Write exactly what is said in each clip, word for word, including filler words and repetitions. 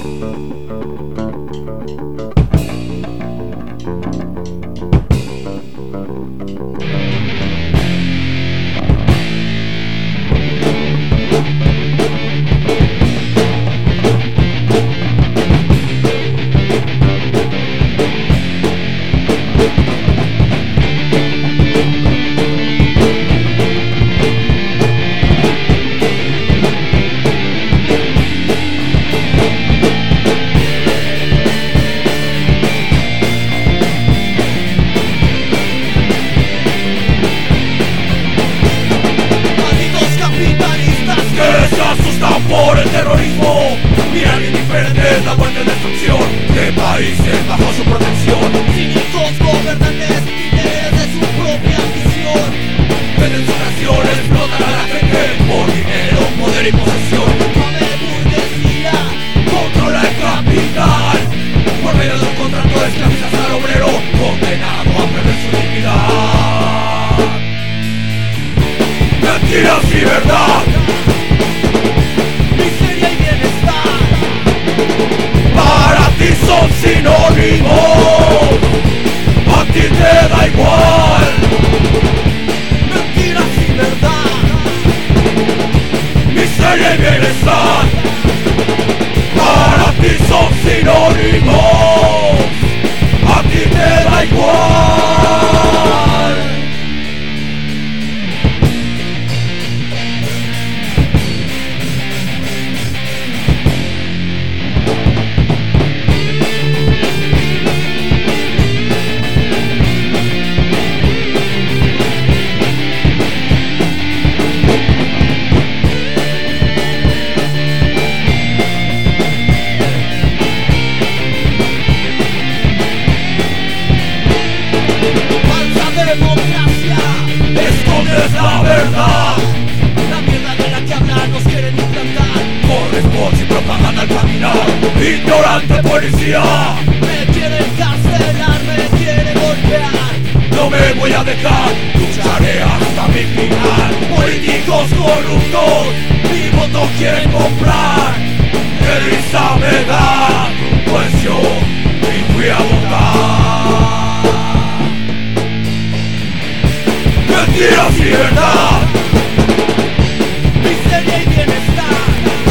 Por el terrorismo, miran indiferentes la muerte y destrucción de países bajo su protección. Cínicos gobernantes, líderes de su propia ambición, venden su nación, explotan a la gente por dinero, poder y posesión. Mame burguesía controla el capital por medio de un contrato de esclavizas al obrero, condenado a perder su dignidad. Mentiras y verdad, miseria y bienestar, para ti son sinónimos, a ti te da igual. mentiras y verdad, Miseria y bienestar, para ti son sinónimos, a ti te da igual. democracia, Escondes la verdad, la mierda de la que hablan nos quieren implantar. corres por sin propaganda al caminar, ignorante policía. Me quiere encarcelar, me quiere golpear. No me voy a dejar, lucharé hasta mi final. Políticos corruptos, mi voto quieren comprar. Qué risa me da, pues yo ni fui a votar. Mentiras y verdad, Miseria y bienestar,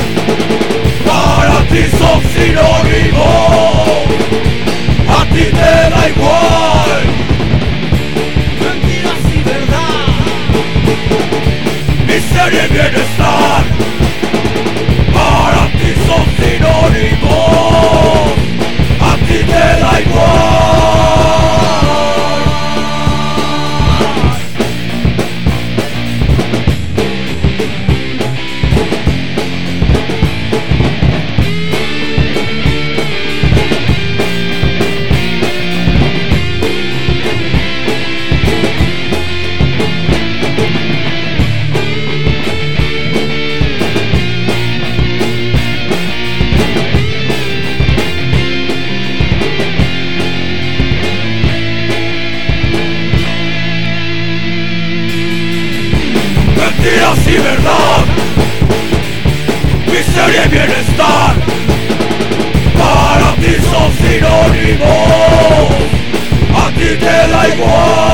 para ti son sinónimos, a ti te da igual. mentiras y verdad, Miseria y bienestar, para ti son sinónimos, a ti te da igual. Mentiras y verdad, miseria y bienestar, para ti son sinónimos, a ti te da igual.